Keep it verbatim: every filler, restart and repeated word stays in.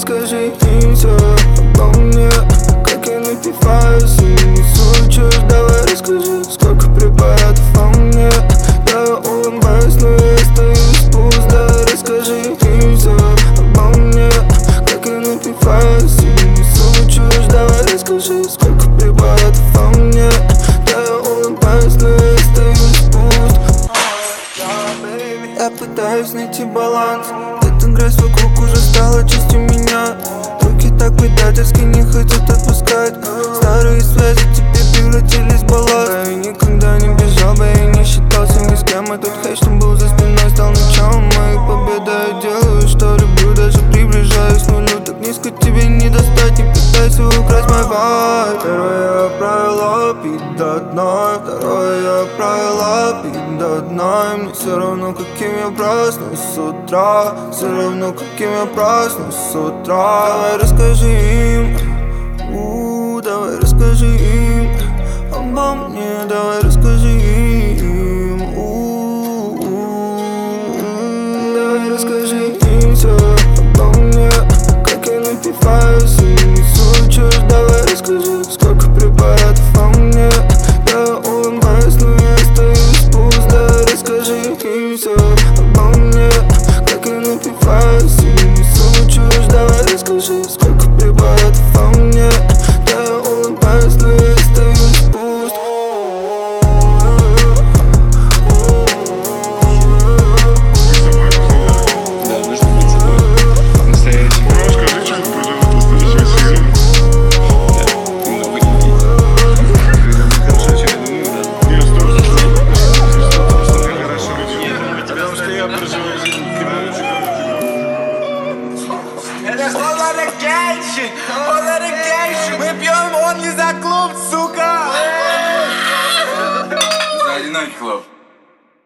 расскажи им всё обо мне. Как я напиваюсь и несу чушь. Давай расскажи, сколько препаратов во мне. Да, я улыбаюсь, но я остаюсь пуст. Давай расскажи им всё обо мне. Как я напиваюсь и несу чушь. Давай расскажи, сколько препаратов во мне. Да, я улыбаюсь, но я остаюсь пуст. Я пытаюсь найти баланс. Эта грязь вокруг уже стала частью меня. Руки так предательски не хотят отпускать. Старые связи теперь превратились в балласт. Я никогда не бежал бы и не считался ни с кем. Этот хейт, что был за спиной, стал началом моей победы. Я делаю, что люблю, даже приближаюсь к нулю. Так низко тебе не достать, не пытайся украсть мой вайб. Первое правило — пить до дна. Второе правило — пить до дна. И мне все равно, каким я проснусь с утра. Все равно, каким я проснусь с утра. Давай расскажи им, у, давай расскажи им обо мне. Давай расскажи им, у, давай расскажи им всё обо мне. Как я напиваюсь и несу чушь. Давай расскажи, сколько препаратов во мне. Да, я улыбаюсь, но я остаюсь пуст. Давай расскажи им всё обо мне. Как я напиваюсь и несу чушь. Давай расскажи, сколько препаратов во мне. Да, я улыбаюсь, но я остаюсь пуст. Это что за гейшин? Вот это гейшин! Мы пьем, он не за клуб, сука! За одинокий клуб.